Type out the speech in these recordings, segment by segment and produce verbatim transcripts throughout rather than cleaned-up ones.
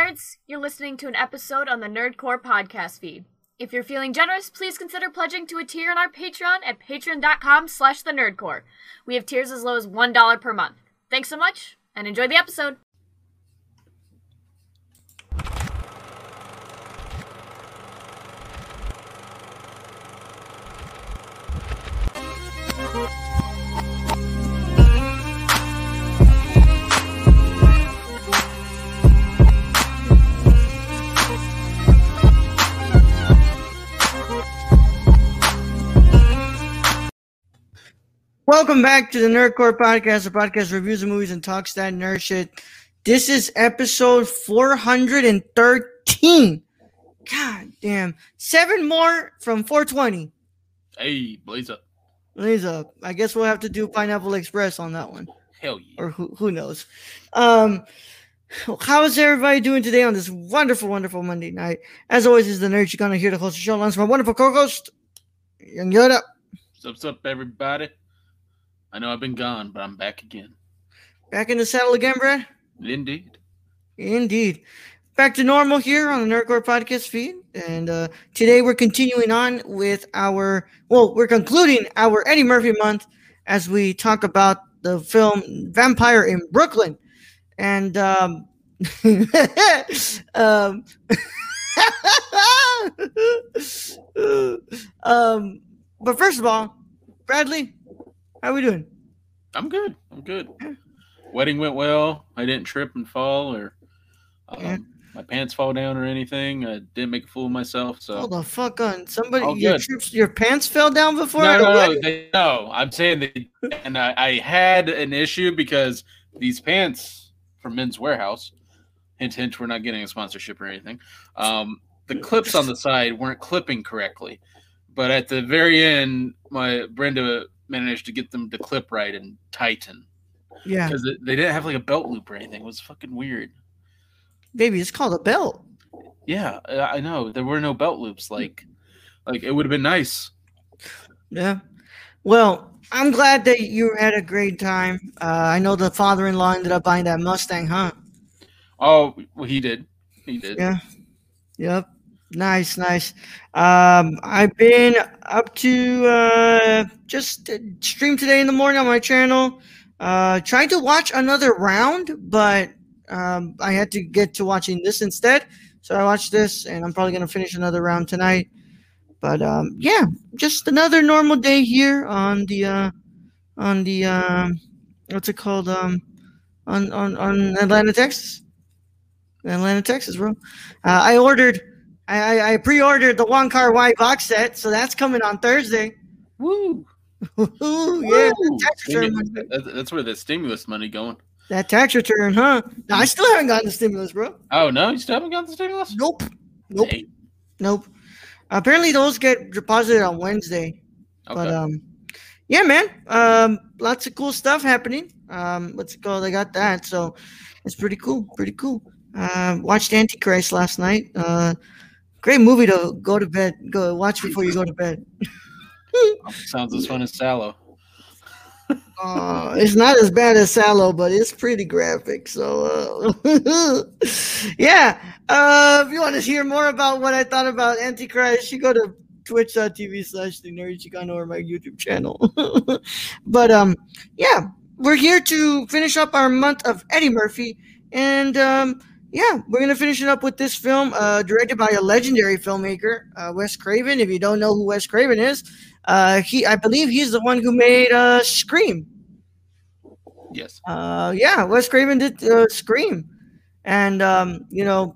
nerds! You're listening to an episode on the Nerdcore podcast feed. If you're feeling generous, please consider pledging to a tier on our Patreon at patreon.com slash the Nerdcore. We have tiers as low as one dollar per month. Thanks so much, and enjoy the episode. Welcome back to the Nerdcore Podcast, the podcast reviews of movies and talks that nerd shit. This is episode four hundred thirteen. God damn. Seven more from four twenty. Hey, blaze up. Blaze up. I guess we'll have to do Pineapple Express on that one. Hell yeah. Or who who knows. Um, how is everybody doing today on this wonderful, wonderful Monday night? As always, is the nerd. You're going to hear the host of the show, Lance, my wonderful co-host, Young Yoda. What's up, everybody? I know I've been gone, but I'm back again. Back in the saddle again, Brad? Indeed. Indeed. Back to normal here on the Nerdcore Podcast feed. And uh, today we're continuing on with our, well, we're concluding our Eddie Murphy month as we talk about the film Vampire in Brooklyn. And, um, um, um, but first of all, Bradley, how we doing? I'm good. I'm good. Wedding went well. I didn't trip and fall or um, yeah. my pants fall down or anything. I didn't make a fool of myself. So hold the fuck on. Somebody, all your good. trips, your pants fell down before? No, no, no, they, no. I'm saying that, and I, I had an issue because these pants from Men's Warehouse, hint, hint, we're not getting a sponsorship or anything. Um, the clips on the side weren't clipping correctly, but at the very end, my Brenda managed to get them to clip right and tighten. Yeah. Because they didn't have like a belt loop or anything. It was fucking weird. Baby, it's called a belt. Yeah, I know. There were no belt loops. Like, like it would have been nice. Yeah. Well, I'm glad that you had a great time. Uh, I know the father-in-law ended up buying that Mustang, huh? Oh, well, he did. He did. Yeah. Yep. Nice, nice. Um, I've been up to uh, just stream today in the morning on my channel. Uh, trying to watch another round, but um, I had to get to watching this instead. So I watched this, and I'm probably going to finish another round tonight. But um, yeah, just another normal day here on the uh, on the um, what's it called? Um, on on on Atlanta, Texas. Atlanta, Texas, bro. Uh, I ordered. I, I pre-ordered the Wong Kar-wai box set, so that's coming on Thursday. Woo! Woo, yeah, tax return money. That's, that's where the stimulus money going. That tax return, huh? No, I still haven't gotten the stimulus, bro. Oh no, you still haven't gotten the stimulus? Nope, nope, hey. nope. Apparently, those get deposited on Wednesday. Okay. But um, yeah, man. Um, lots of cool stuff happening. Um, what's it called? I got that, so it's pretty cool. Pretty cool. Uh, watched Antichrist last night. Uh. Great movie to go to bed. Go watch before you go to bed. Sounds as fun as Sallow. uh, it's not as bad as Sallow, but it's pretty graphic. So, uh, yeah. Uh, if you want to hear more about what I thought about Antichrist, you go to twitch.tv slash the nerd Chicano or my YouTube channel. But um, yeah, we're here to finish up our month of Eddie Murphy, and um. Yeah, we're going to finish it up with this film uh, directed by a legendary filmmaker, uh, Wes Craven. If you don't know who Wes Craven is, uh, he I believe he's the one who made uh, Scream. Yes. Uh, yeah, Wes Craven did uh, Scream. And, um, you know,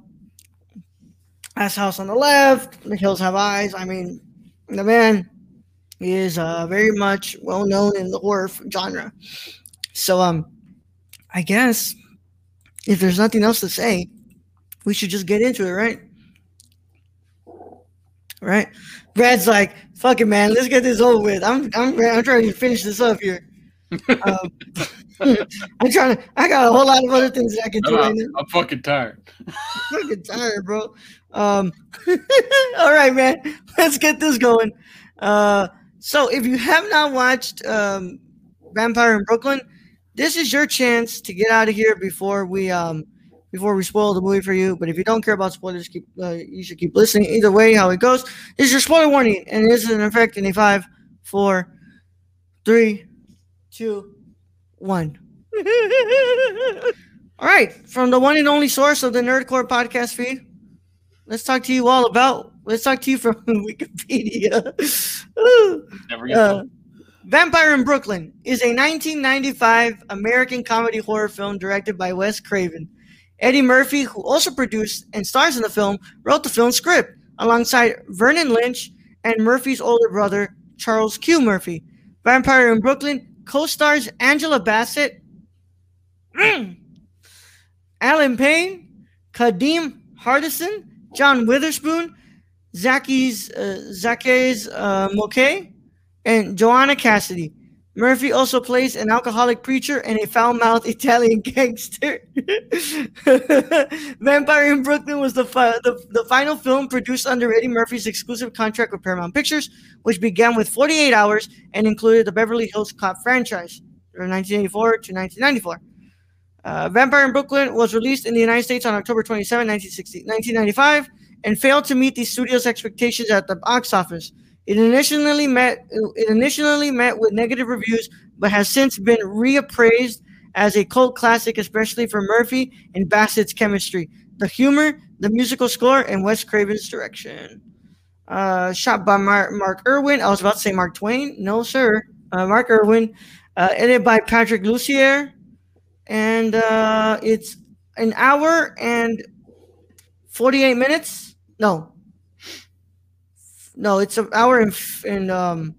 Last House on the Left, The Hills Have Eyes. I mean, the man is uh, very much well-known in the horror genre. So, um, I guess... if there's nothing else to say, we should just get into it, right? Right? Brad's like, fuck it, man. Let's get this over with. I'm I'm, I'm trying to finish this up here. Um, I'm trying to, I got a whole lot of other things that I can do no, right I'm, now. I'm fucking tired. I'm fucking tired, bro. Um, all right, man. Let's get this going. Uh, so if you have not watched um, Vampire in Brooklyn, this is your chance to get out of here before we um before we spoil the movie for you. But if you don't care about spoilers, keep uh, you should keep listening. Either way, how it goes, this is your spoiler warning, and this is in effect in a five, four, three, two, one. All right, from the one and only source of the Nerdcore podcast feed, let's talk to you all about. Let's talk to you from Wikipedia. Never get uh, Vampire in Brooklyn is a nineteen ninety-five American comedy horror film directed by Wes Craven. Eddie Murphy, who also produced and stars in the film, wrote the film's script alongside Vernon Lynch and Murphy's older brother, Charles Q. Murphy. Vampire in Brooklyn co-stars Angela Bassett, mm, Alan Payne, Kadeem Hardison, John Witherspoon, Zacchaeus uh, Zacchaeus uh, Moquet, and Joanna Cassidy. Murphy also plays an alcoholic preacher and a foul-mouthed Italian gangster. Vampire in Brooklyn was the, fi- the the final film produced under Eddie Murphy's exclusive contract with Paramount Pictures, which began with forty-eight hours and included the Beverly Hills Cop franchise from nineteen eighty-four to nineteen ninety-four. Uh, Vampire in Brooklyn was released in the United States on October twenty-seventh, nineteen ninety-five, and failed to meet the studio's expectations at the box office. It initially met it initially met with negative reviews, but has since been reappraised as a cult classic, especially for Murphy and Bassett's chemistry, the humor, the musical score, and Wes Craven's direction. Uh, shot by Mar- Mark Irwin. I was about to say Mark Twain. No, sir. Uh, Mark Irwin. Uh, edited by Patrick Lussier. And uh, it's an hour and forty-eight minutes. No. No, it's an hour and and um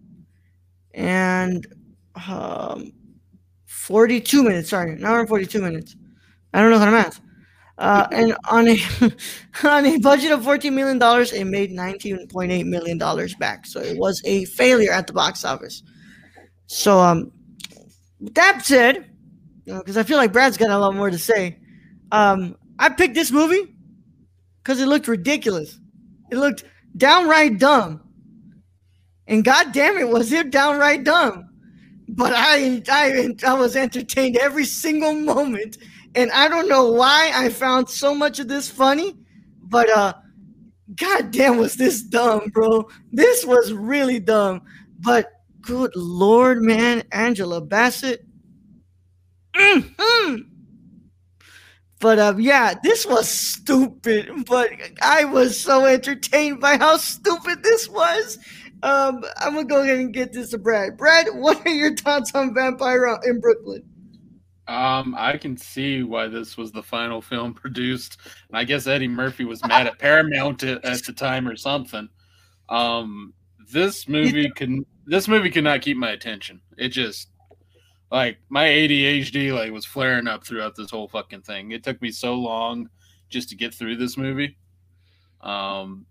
and um forty-two minutes. Sorry, an hour and forty-two minutes. I don't know how to math. Uh, and on a on a budget of fourteen million dollars, it made nineteen point eight million dollars back. So it was a failure at the box office. So um, with that said, you know, because I feel like Brad's got a lot more to say. Um, I picked this movie because it looked ridiculous. It looked downright dumb, and god damn it, was it downright dumb. But I, I I was entertained every single moment, and I don't know why I found so much of this funny, but uh god damn was this dumb, bro. This was really dumb. But good lord, man, Angela Bassett. Mm-hmm. But uh, yeah, this was stupid, but I was so entertained by how stupid this was. Um, I'm going to go ahead and get this to Brad. Brad, what are your thoughts on Vampire in Brooklyn? Um, I can see why this was the final film produced. And I guess Eddie Murphy was mad at Paramount at, at the time or something. Um, this movie can this movie could not keep my attention. It just... Like, my A D H D like was flaring up throughout this whole fucking thing. It took me so long just to get through this movie. Um,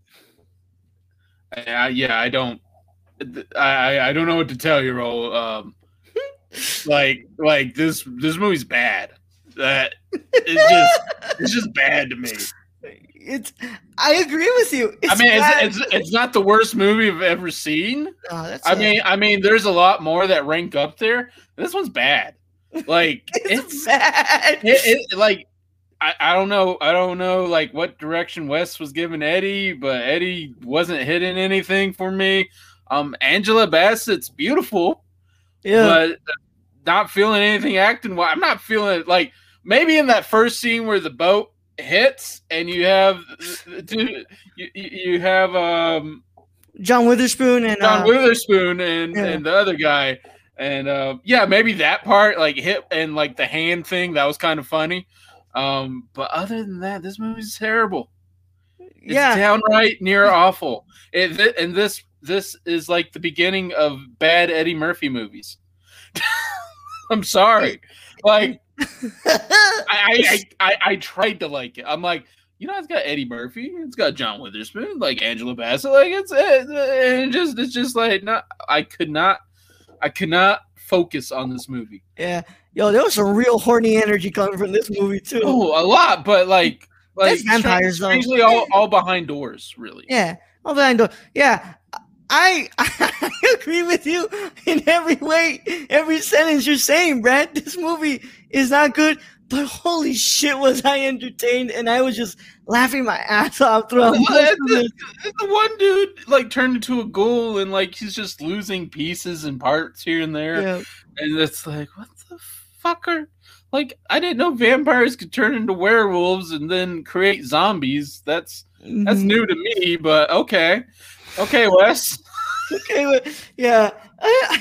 I, yeah, I don't, I, I don't know what to tell you, Ro. Um, like, like this, this movie's bad. That it's just, it's just bad to me. It's. I agree with you. It's I mean, bad. it's, it's it's not the worst movie I've ever seen. Oh, that's I a, mean, I mean, there's a lot more that rank up there. This one's bad. Like it's, it's bad. It, it, like I, I don't know. I don't know like what direction Wes was giving Eddie, but Eddie wasn't hitting anything for me. Um, Angela Bassett's beautiful, yeah, but not feeling anything acting. I'm not feeling it. Like maybe in that first scene where the boat hits and you have you, you have um John Witherspoon and John uh, Witherspoon and yeah. and the other guy and uh yeah maybe that part like hit and like the hand thing that was kind of funny, um but other than that this movie's terrible. It's yeah downright near awful. It, th- and this this is like the beginning of bad Eddie Murphy movies. I'm sorry, like I, I, I I tried to like it. I'm like, you know, it's got Eddie Murphy, it's got John Witherspoon, like Angela Bassett, like it's it, it just it's just like not. I could not, I could not focus on this movie. Yeah, yo, there was some real horny energy coming from this movie too. Oh, a lot, but like like That's vampires, though. Usually all all behind doors, really. Yeah, all behind doors. Yeah. I, I agree with you in every way, every sentence you're saying, Brad. This movie is not good. but holy shit, was I entertained, and I was just laughing my ass off throughout most of the, this. the one dude like turned into a ghoul, and like he's just losing pieces and parts here and there, Yeah. and it's like, what the fuck are like? I didn't know vampires could turn into werewolves and then create zombies. That's that's Mhm. new to me, but okay, okay, Wes. Okay, well, yeah. I,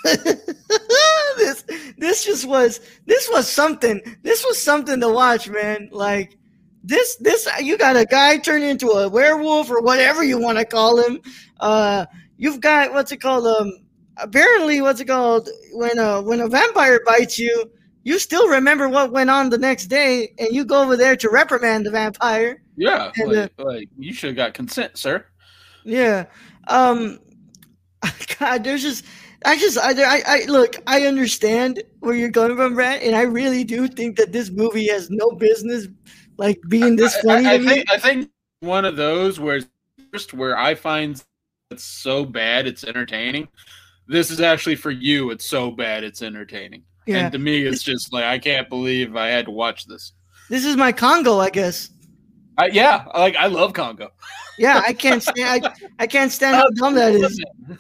this this just was this was something. This was something to watch, man. Like this this you got a guy turned into a werewolf or whatever you want to call him. Uh, you've got what's it called? Um, apparently, what's it called? When a when a vampire bites you, you still remember what went on the next day, and you go over there to reprimand the vampire. Yeah, And, like, like you should have got consent, sir. Yeah. Um. God, there's just, I just, I, I, I, look, I understand where you're coming from, Brad, and I really do think that this movie has no business, like, being this funny I, I, to I me. think I think one of those where first where I find it's so bad it's entertaining. This is actually for you. It's so bad it's entertaining, Yeah. and to me, it's just like I can't believe I had to watch this. This is my Congo, I guess. I, yeah, like I love Congo. Yeah, I can't stand, I, I can't stand how dumb that is.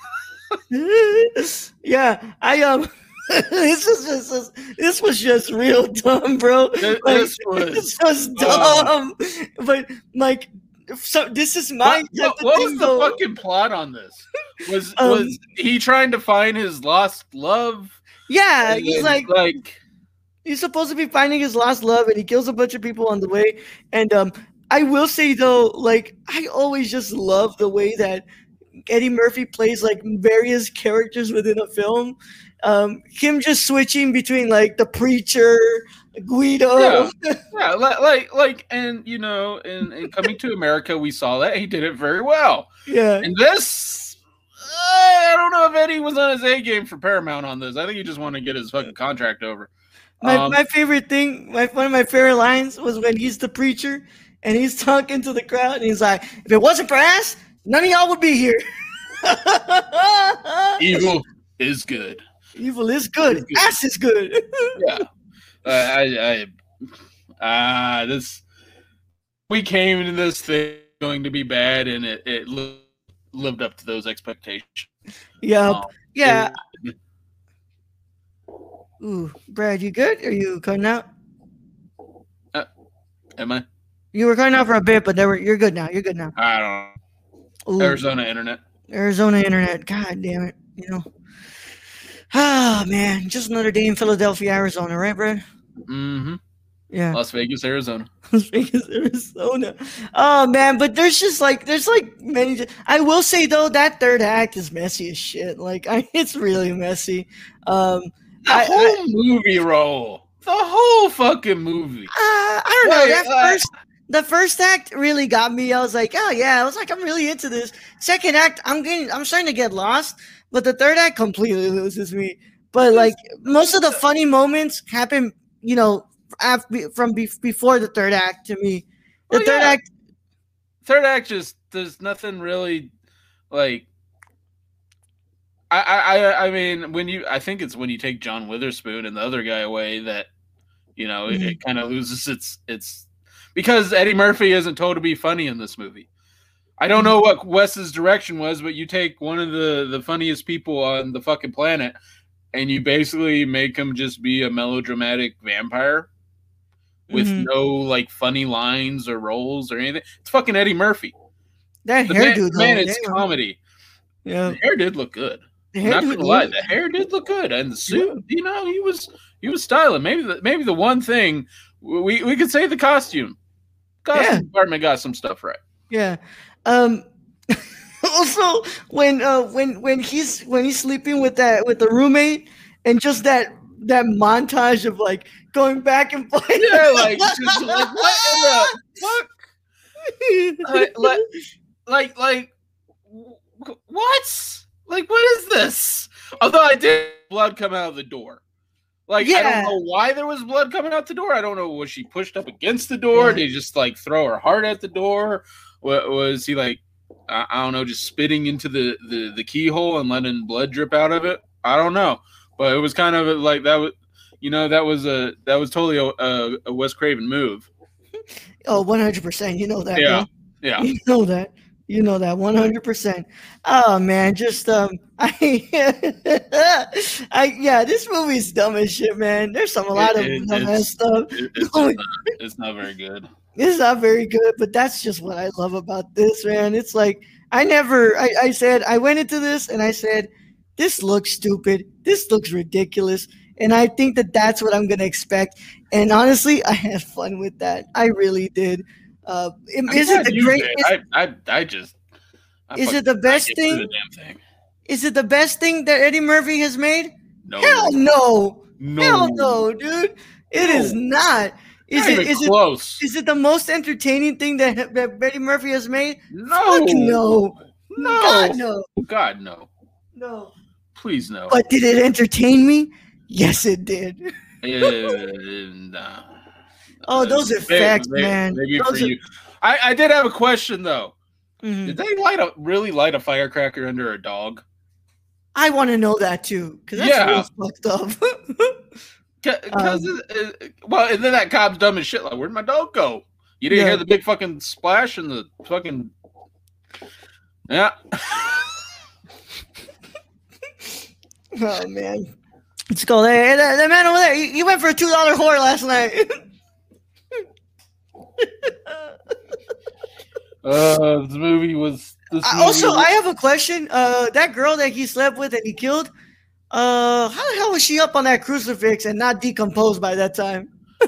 Yeah, I um, this is just this, this was just real dumb, bro. This, Like, this was this was dumb, but like, so this is my what, type what, of what thing, was the though. fucking plot on this? Was Um, was he trying to find his lost love? Yeah, And he's then, like, like he's supposed to be finding his lost love, and he kills a bunch of people on the way. And um, I will say though, like, I always just love the way that Eddie Murphy plays like various characters within a film. Um, him just switching between like the preacher, Guido. Yeah. yeah, like like like, and you know, in, in Coming to America, we saw that he did it very well. Yeah. And this, I don't know if Eddie was on his A game for Paramount on this. I think he just wanted to get his fucking contract over. My Um, my favorite thing, my one of my favorite lines was when he's the preacher and he's talking to the crowd and he's like, "If it wasn't for ass, none of y'all would be here." Evil is good. Evil is good. Is good. Ass is good. Yeah. Uh, I, I, ah, this, we came into this thing going to be bad, and it, it li- lived up to those expectations. Yep. Um, Yeah. it- Ooh, Brad, you good? Are you cutting out? am I? You were cutting out for a bit, but they were, you're good now. You're good now. I don't Ooh, know. Arizona internet. Arizona internet. God damn it. You know. Ah, man. Just another day in Philadelphia, Arizona, right, Brad? Mm-hmm. Yeah. Las Vegas, Arizona. Las Vegas, Arizona. Oh man, but there's just like there's like many. I will say though that third act is messy as shit. Like I, it's really messy. Um, The I, whole I, movie role. The whole fucking movie. uh, I don't know. Wait, That uh, first, the first act really got me. I was like, oh yeah. I was like, I'm really into this. Second act, I'm getting, I'm starting to get lost. But the third act completely loses me. But like most of the funny moments happen, you know, after, from be, before the third act to me. The Oh, third yeah. act. Third act just there's nothing really like. I, I I mean when you I think it's when you take John Witherspoon and the other guy away that you know it, it kind of loses its its because Eddie Murphy isn't told to be funny in this movie. I don't know what Wes's direction was, but you take one of the the funniest people on the fucking planet and you basically make him just be a melodramatic vampire with Mhm. no like funny lines or roles or anything. It's fucking Eddie Murphy. That The man, hairdo, the man though, is damn. comedy. Yeah, The hair did look good. the I'm not hairdo. gonna lie, the hair did look good, and the suit. You know, he was he was styling. Maybe the maybe the one thing we we could say the costume. Costume Yeah. department got some stuff right. Yeah. Um. Also, when uh when when he's when he's sleeping with that with the roommate, and just that that montage of like going back and forth. Yeah, like just like what in the fuck? Like like like, like wh- what? Like what is this? Although I did blood come out of the door. Like I Yeah. don't know why there was blood coming out the door. I don't know. Was she pushed up against the door? Yeah. Did he just like throw her heart at the door? Wa- Was he like I I don't know, just spitting into the, the, the keyhole and letting blood drip out of it? I don't know, but it was kind of like that was you know that was a that was totally a, a, a Wes Craven move. Oh, one hundred percent. You know that, Yeah, bro. yeah. You know that. You know that one hundred percent. Oh man, just um, I, I yeah, this movie's dumb as shit, man. There's some a lot It- of it- dumb ass it's- stuff. It, it's, Oh, just not, it's not very good. It's not very good, but that's just what I love about this, man. It's like I never, I, I said, I went into this and I said, this looks stupid. This looks ridiculous. And I think that that's what I'm going to expect. And honestly, I had fun with that. I really did. Uh, I'm is it glad the you great? did. Is, I, I, I just. I is fucking it the can't best get through thing? The damn thing. Is it the best thing that Eddie Murphy has made? No. Hell no. No. Hell no, dude. It is No. not. Is Not it? even Is it? close. Is it the most entertaining thing that, that Eddie Murphy has made? no. Fuck no. No. God no. God, no. No. Please, no. But did it entertain me? Yes, it did. Uh, nah. Oh, those Maybe- effects, maybe- man. Maybe Those for are- you. I, I did have a question though. Mhm. Did they light a really light a firecracker under a dog? I want to know that too, because that's Yeah. real fucked up. Because Um, well, and then that cop's dumb as shit. Like, where'd my dog go? You didn't Yeah. hear the big fucking splash and the fucking yeah. Oh man, let's go there. Hey, that, that man over there, he, he went for a two dollar whore last night. Uh, this movie was. This I- movie also, was- I have a question. Uh, that girl that he slept with and he killed. Uh, how the hell was she up on that crucifix and not decomposed by that time?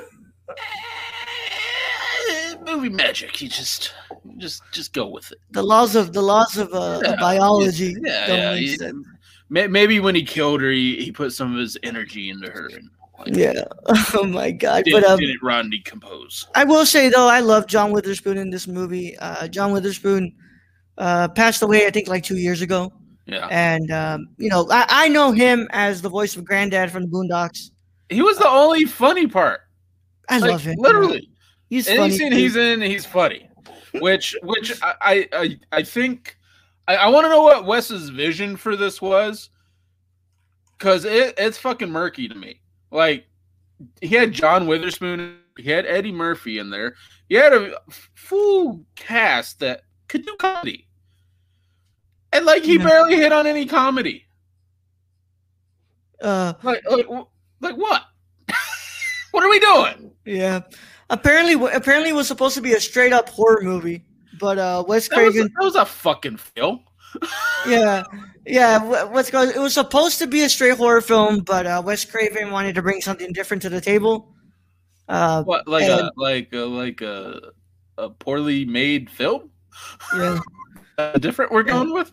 Eh, movie magic. You just, just, just go with it. The laws of the laws of, uh, Yeah, of biology. Yeah, don't yeah. make he- sense. may- maybe when he killed her, he, he put some of his energy into her and like, Yeah. Oh my god. did, But um, did it run decompose? I will say though, I love John Witherspoon in this movie. Uh, John Witherspoon uh, passed away, I think, like two years ago, Yeah, and um, you know, I, I know him as the voice of Granddad from the Boondocks. he was the only funny part. I Like, love him. literally. He's Any funny. scene too. he's in, he's funny. Which, which I, I, I, I think, I, I want to know what Wes's vision for this was, because it, it's fucking murky to me. Like, he had John Witherspoon, he had Eddie Murphy in there, he had a full cast that could do comedy, and like he Yeah. barely hit on any comedy. Uh, Like, like, like what? What are we doing? yeah. Apparently, apparently, it was supposed to be a straight up horror movie, but uh, Wes That was, Craven. that was a fucking fail. Yeah, yeah. wh- What's going? It was supposed to be a straight horror film, but uh, Wes Craven wanted to bring something different to the table. Uh, What, like a And- like a, like a a poorly made film? yeah. Uh, different we're going with?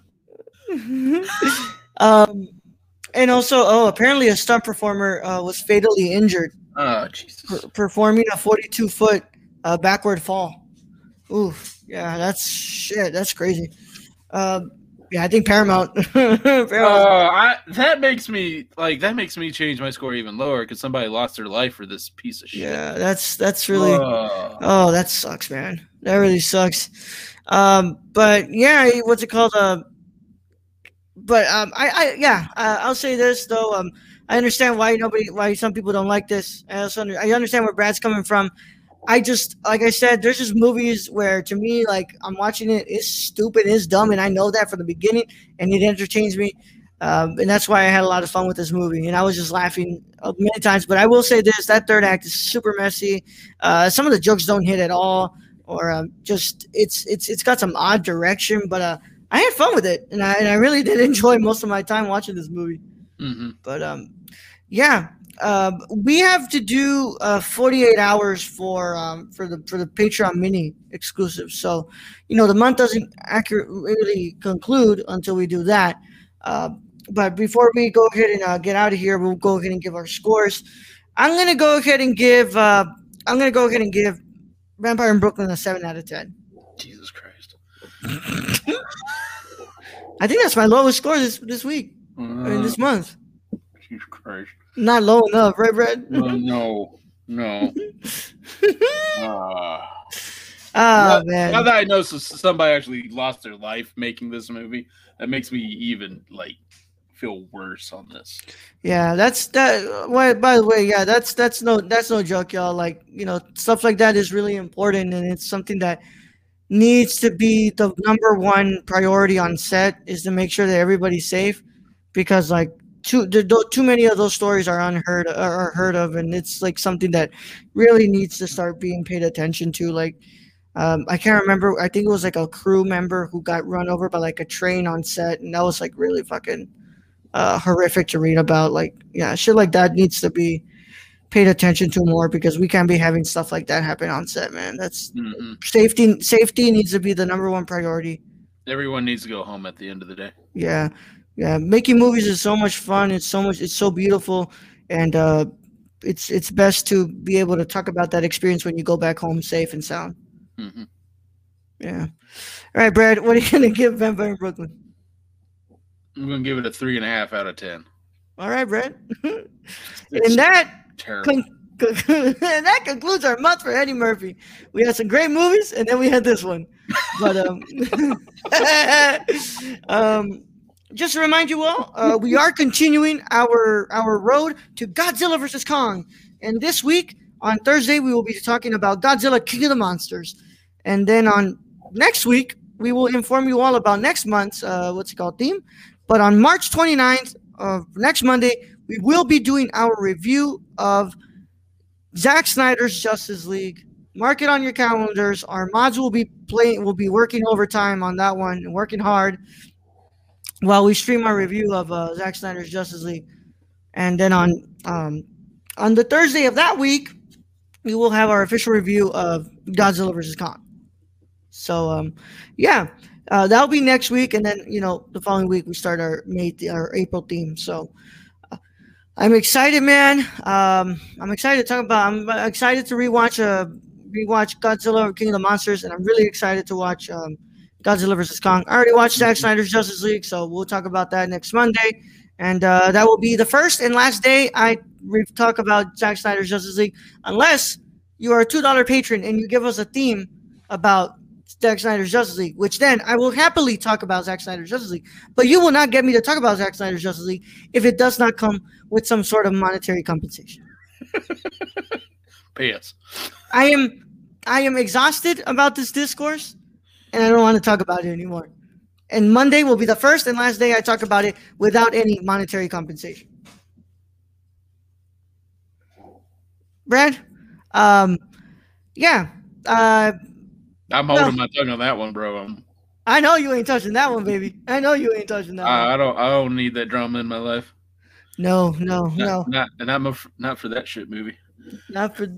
um, and also, oh, apparently, a stunt performer uh, was fatally injured Oh Jesus! per- performing a forty-two foot uh, backward fall. Oof, yeah, that's shit. That's crazy. Um, yeah, I think Paramount. Paramount. Uh, I, that makes me like that makes me change my score even lower because somebody lost their life for this piece of shit. Yeah, that's that's really. Uh, Oh, that sucks, man. That really sucks. Um, but yeah, what's it called? Uh, but um, I, I yeah, uh, I'll say this though. Um, I understand why nobody, why some people don't like this. I also under, I understand where Brad's coming from. I just, like I said, there's just movies where to me, like I'm watching it, it's stupid, it's dumb, and I know that from the beginning, and it entertains me. Um, and that's why I had a lot of fun with this movie, and I was just laughing uh, many times. But I will say this: that third act is super messy. Uh, some of the jokes don't hit at all, or um, just it's it's it's got some odd direction. But uh, I had fun with it, and I and I really did enjoy most of my time watching this movie. mhm. But um, yeah, uh, we have to do uh, forty-eight hours for um, for the for the Patreon mini exclusive. So, you know, the month doesn't accurately conclude until we do that. Uh, but before we go ahead and uh, get out of here, we'll go ahead and give our scores. I'm gonna go ahead and give uh, I'm gonna go ahead and give Vampire in Brooklyn a seven out of ten. Jesus Christ! I think that's my lowest score this this week or in this month. Jesus Christ! Not low enough, right, Brad? Oh, no, no. Uh, Ah, now, man. now that I know s- somebody actually lost their life making this movie, that makes me even like feel worse on this. Yeah, that's that. Well, by the way, yeah, that's that's no that's no joke, y'all. Like, you know, stuff like that is really important, and it's something that needs to be the number one priority on set, is to make sure that everybody's safe, because like too there, too many of those stories are unheard are heard of, and it's like something that really needs to start being paid attention to. Like, um, I can't remember. I think it was like a crew member who got run over by like a train on set, and that was like really fucking uh, horrific to read about. Like, yeah, shit like that needs to be paid attention to more, because we can't be having stuff like that happen on set, man. That's mm-hmm. safety. Safety needs to be the number one priority. Everyone needs to go home at the end of the day. Yeah, yeah. Making movies is so much fun. It's so much. It's so beautiful, and uh, it's it's best to be able to talk about that experience when you go back home safe and sound. Mm-hmm. Yeah. All right, Brad. What are you gonna give Vampire in Brooklyn? I'm gonna give it a three and a half out of ten. All right, Brad. And that. Con- con- and that concludes our month for Eddie Murphy. We had some great movies, and then we had this one. But um, um, just to remind you all, uh, we are continuing our our road to Godzilla versus Kong. And this week, on Thursday, we will be talking about Godzilla King of the Monsters. And then on next week, we will inform you all about next month's, uh, what's it called, theme. But on March twenty-ninth, uh, next Monday, we will be doing our review of Zack Snyder's Justice League. Mark it on your calendars. Our mods will be playing, will be working overtime on that one and working hard while we stream our review of uh, Zack Snyder's Justice League. And then on um, on the Thursday of that week, we will have our official review of Godzilla versus Kong. So um, yeah, uh, that'll be next week, and then you know the following week we start our May our April theme. So. I'm excited, man. Um, I'm excited to talk about. I'm excited to rewatch uh rewatch Godzilla King of the Monsters, and I'm really excited to watch um, Godzilla versus Kong. I already watched Zack Snyder's Justice League, so we'll talk about that next Monday, and uh, that will be the first and last day I re- talk about Zack Snyder's Justice League, unless you are a two dollar patron and you give us a theme about Zack Snyder's Justice League, which then I will happily talk about Zack Snyder's Justice League. But you will not get me to talk about Zack Snyder's Justice League if it does not come with some sort of monetary compensation. P S. I am I am exhausted about this discourse, and I don't want to talk about it anymore. And Monday will be the first and last day I talk about it without any monetary compensation. Brad, um, yeah. Uh, I'm holding no. my tongue on that one, bro. I'm, I know you ain't touching that one, baby. I know you ain't touching that I, one. I don't. I don't need that drama in my life. No, no, not, no. Not, and I'm a, not for that shit movie. Not for.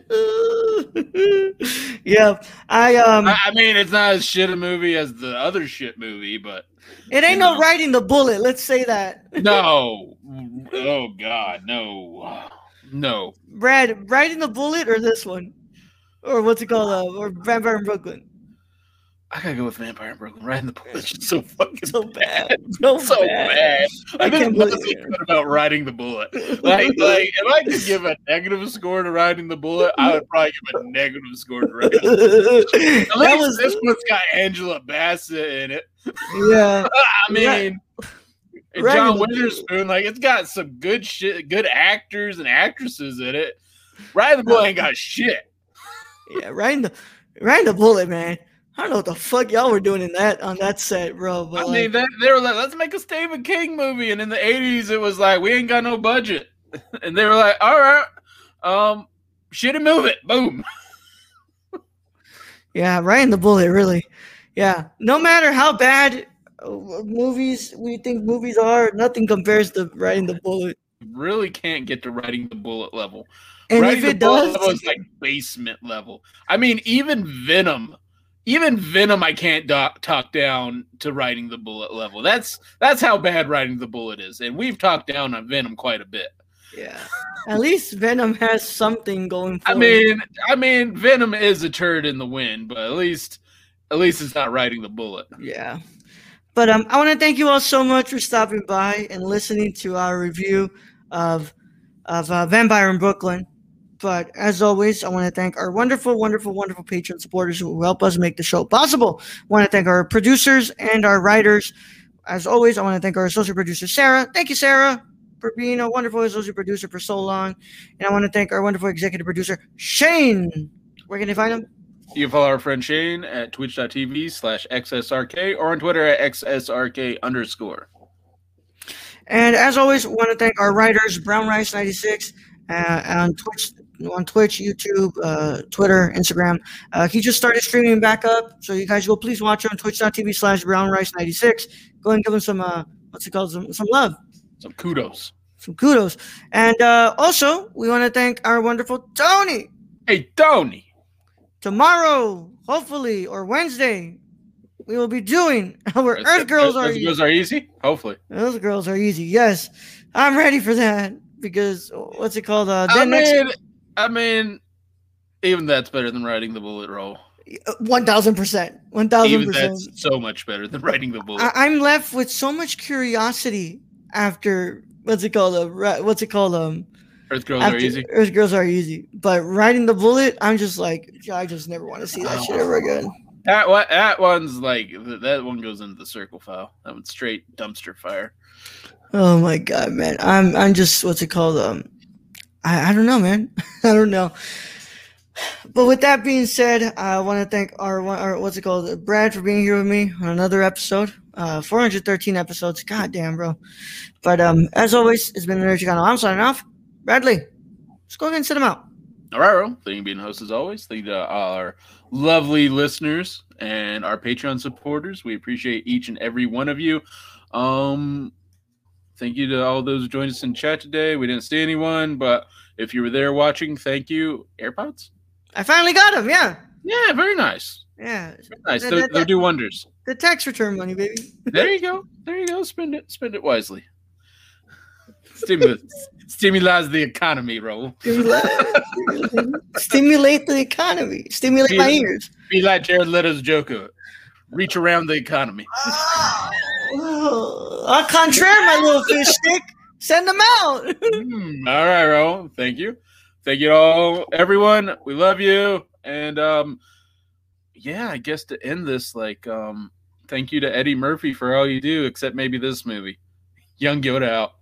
Yeah, I um. I, I mean, it's not as shit a movie as the other shit movie, but it ain't no know. Riding the bullet. Let's say that. No. Oh God, no, no. Brad, Riding the Bullet or this one? Or what's it called? Uh, or Vampire in Brooklyn? I gotta go with Vampire in Brooklyn. Riding the Bullet is so fucking so bad. bad. So, so bad. bad. I, I think nothing good about Riding the Bullet. Like, like if I could give a negative score to Riding the Bullet, I would probably give a negative score to Riding the Bullet. At least was, this one's got Angela Bassett in it. Yeah. I mean, yeah. John Witherspoon, like, it's got some good shit, good actors and actresses in it. Riding the Bullet ain't got shit. Yeah, riding the riding the bullet, man. I don't know what the fuck y'all were doing in that on that set, bro. But I like, mean, that, they were like, let's make a Stephen King movie, and in the eighties, it was like, we ain't got no budget, and they were like, all right, um, shitty move it, boom. Yeah, riding the bullet, really. Yeah, no matter how bad movies we think movies are, nothing compares to Riding the Bullet. Really can't get to Riding the Bullet level. And Riding if the it Bullet does, level is like basement level. I mean, even Venom, even Venom, I can't do- talk down to Riding the Bullet level. That's that's how bad Riding the Bullet is, and we've talked down on Venom quite a bit. Yeah, at least Venom has something going for I mean, I mean, Venom is a turd in the wind, but at least, at least it's not Riding the Bullet. Yeah. But um, I want to thank you all so much for stopping by and listening to our review of of uh, Vampire in Brooklyn. But as always, I want to thank our wonderful, wonderful, wonderful patron supporters who help us make the show possible. I want to thank our producers and our writers. as always, I want to thank our associate producer, Sarah. Thank you, Sarah, for being a wonderful associate producer for so long. And I want to thank our wonderful executive producer, Shane. Where can they find him? You can follow our friend Shane at twitch.tv slash XSRK or on Twitter at XSRK underscore. And as always, want to thank our writers, Brown Rice ninety-six, uh, on Twitch, on Twitch, YouTube, uh, Twitter, Instagram. Uh, he just started streaming back up, so you guys go please watch him on twitch.tv slash Brown Rice ninety-six. Go ahead and give him some, uh, what's it called, some, some love. Some kudos. Some kudos. And uh, also, we want to thank our wonderful Tony. Hey, Tony. Tomorrow, hopefully, or Wednesday, we will be doing our Earth, Earth Girls Earth, Are Earth Easy. Girls Are Easy? Hopefully. Earth Girls Are Easy, yes. I'm ready for that because, what's it called? Uh, I, then mean, next, I mean, even that's better than writing the bullet roll. one thousand percent. one thousand percent. Even that's so much better than writing the bullet. I, I'm left with so much curiosity after, what's it called? Uh, what's it called? Um, Earth Girls After, Are Easy. Earth Girls Are Easy. But riding the bullet, I'm just like, I just never want to see that oh. shit ever again. That one, that one's like, that one goes into the circle file. That one's straight dumpster fire. Oh my god, man. I'm I'm just, what's it called? Um, I, I don't know, man. I don't know. But with that being said, I want to thank our, our, what's it called? Brad for being here with me on another episode. Uh, four hundred thirteen episodes. God damn, bro. But um, as always, it's been the Nerd Chicano. I'm signing off. Bradley, let's go ahead and sit him out. All right, bro. Thank you for being host as always. Thank you to our lovely listeners and our Patreon supporters. We appreciate each and every one of you. Um, thank you to all those who joined us in chat today. We didn't see anyone, but if you were there watching, thank you. AirPods? I finally got them, yeah. Yeah, very nice. Yeah. Very nice. They'll, they'll do wonders. The tax return money, baby. There you go. There you go. Spend it. Spend it wisely. Stimulate, stimulate the economy, Raul. Stimulate the economy. Stimulate be, my ears. Be like Jared Leto's Joker. Reach around the economy. Oh, au contraire, my little fish stick. Send them out. mm, all right, Raul. Thank you. Thank you all, everyone. We love you. And um, yeah, I guess to end this, like, um, thank you to Eddie Murphy for all you do, except maybe this movie. Young Yoda out.